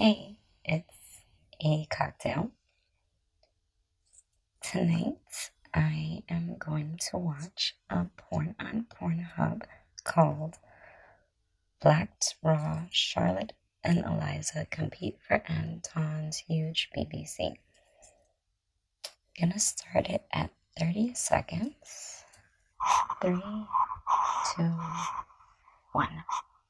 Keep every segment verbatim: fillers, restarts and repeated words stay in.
Hey, it's a cocktail. Tonight, I am going to watch a porn on Pornhub called Blacked Raw Charlotte and Eliza Compete for Anton's Huge B B C. Gonna start it at thirty seconds. Three, two, one.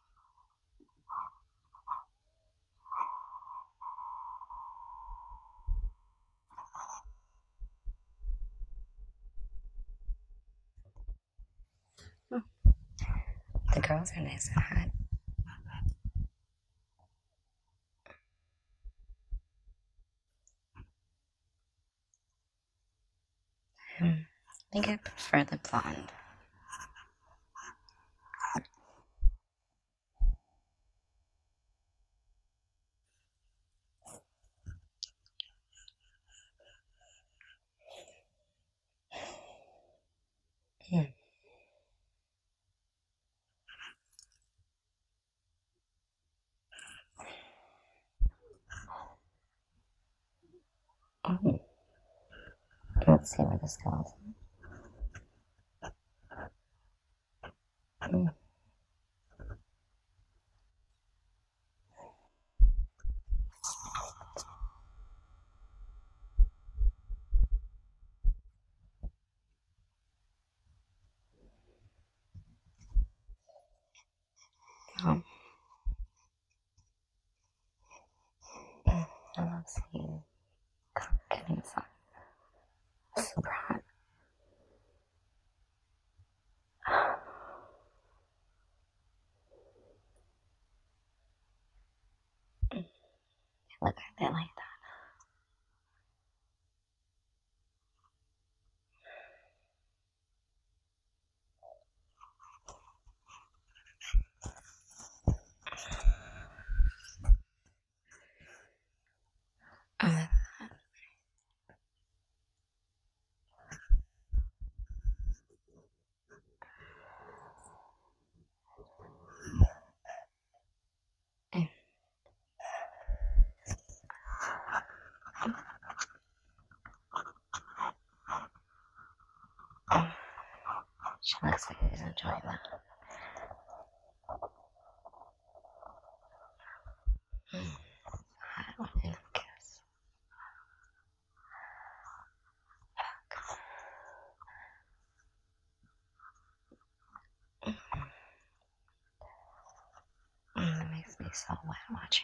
Oh, the girls are nice and hot. Hmm, I think I prefer the blonde. Hmm. Oh, let's see where this goes. Hmm. Oh, I love seeing getting sun. Super hot. Look at it like that. Uh, uh, she looks like she's enjoying that. Mm, I don't want to kiss. Mm, it makes me so wet watching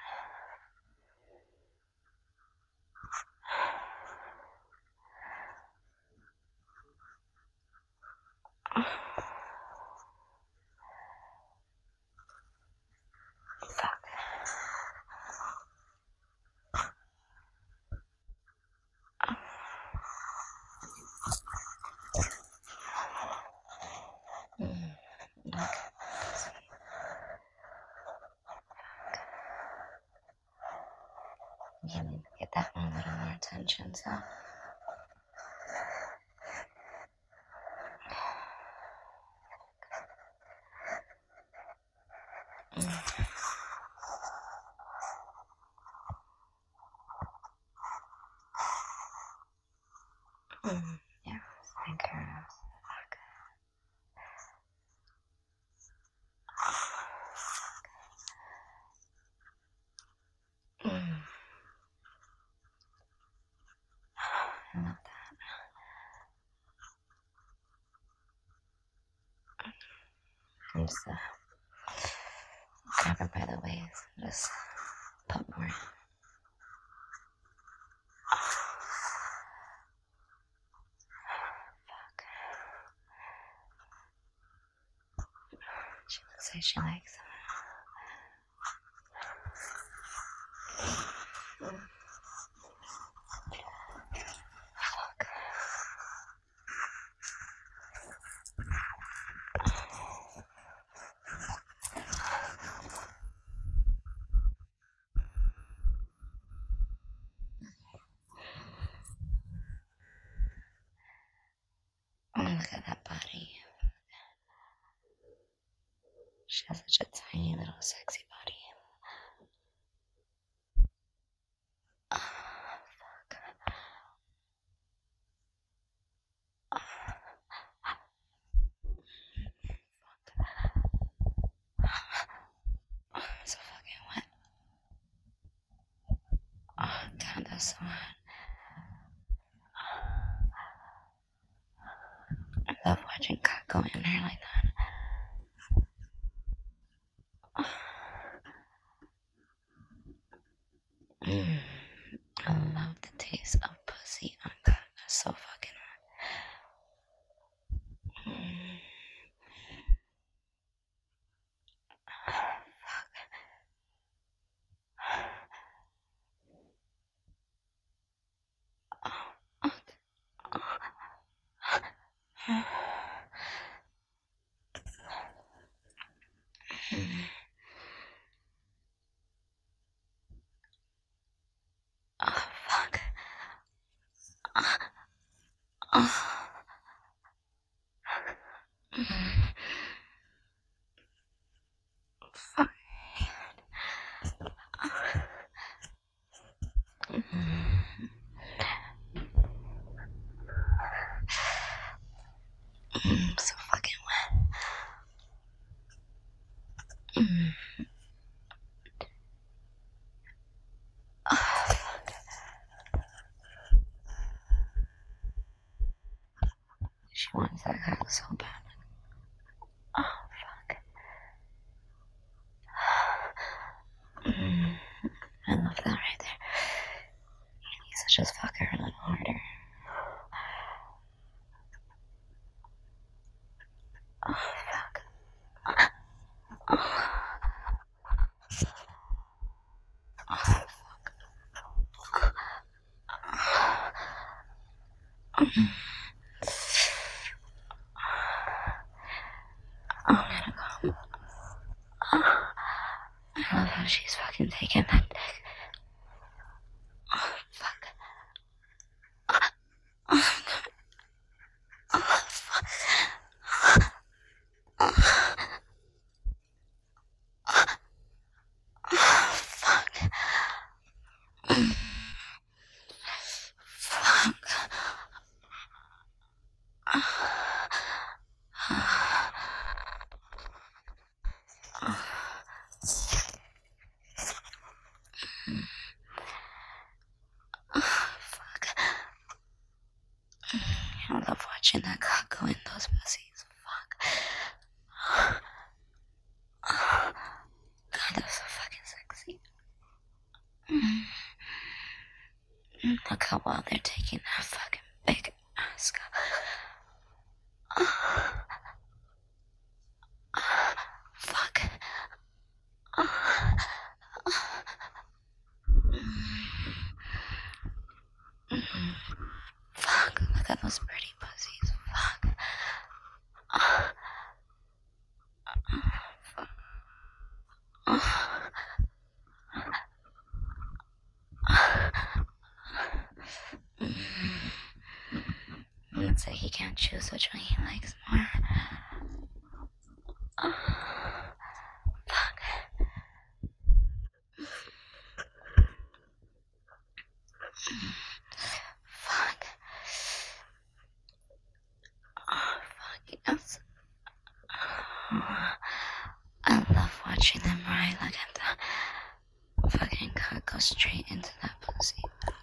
that. Fuck. Mm, look. You need to get that one a little more attention, so. Mm, mm, yeah, thank her. Fuck. Mm, I love that. I'm just uh, grab her by the waist and just put more. Fuck. She looks like she likes it. Mm, fuck. Oh, look at that body. She has such a tiny little sexy body. That's so hot. I love watching cock go in there like that. Mm. I love the taste of pussy on cock. That's so fucking hot. Mm. Oh, fuck. Oh. Mm. Fuck. Mm. Mm, so fucking wet. Mm. Oh, fuck. She wants that cock so bad. Oh, fuck. Mm. I love that right there. He needs to just fuck her a little harder. Oh, fuck. Oh. Oh, fuck. Mm. Oh, I'm gonna go. Oh. I love how she's fucking taking that dick. Oh, fuck. Oh, God. Oh, fuck. Oh, oh, fuck. Mm. Fuck. Fuck. I love watching that cock go in those pussies. Fuck. God, that's so fucking sexy. Mm. Look how well they're taking that fucking big ass cock. Fuck. Fuck. Look at those pretty pussies. Fuck. Let's say he can't choose which one he likes more. Fuck. Fuck. Oh, fuck. Yes. I love watching them ride. Look at that. Fucking cock go straight into that pussy.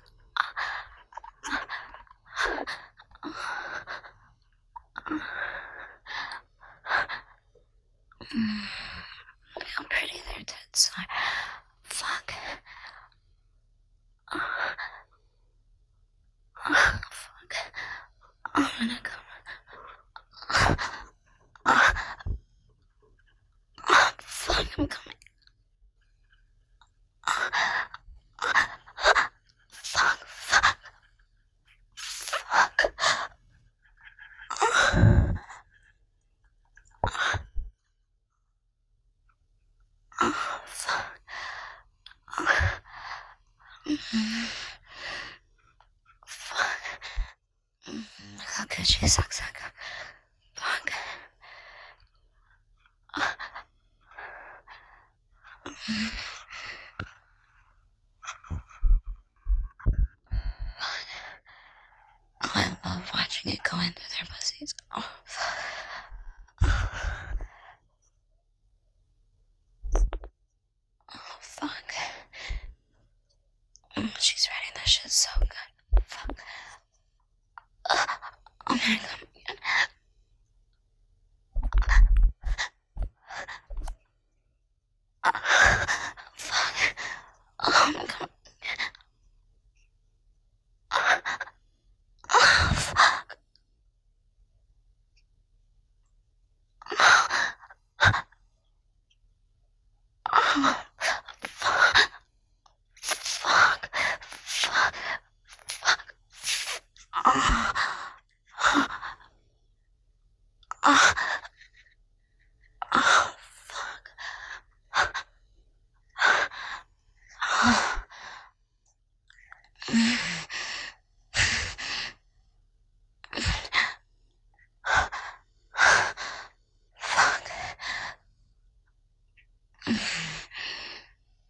Mm. Look how pretty their tits are. Fuck. Oh, fuck. I'm gonna come. Fuck, I'm coming. Fuck, fuck. Fuck. Oh, fuck. Mm-hmm. Fuck. Mm-hmm. Look how good she sucks that cock. Fuck. Mm-hmm. Oh, I love watching it go into their pussies. Oh, oh fuck. Mm, she's riding the shit's so good.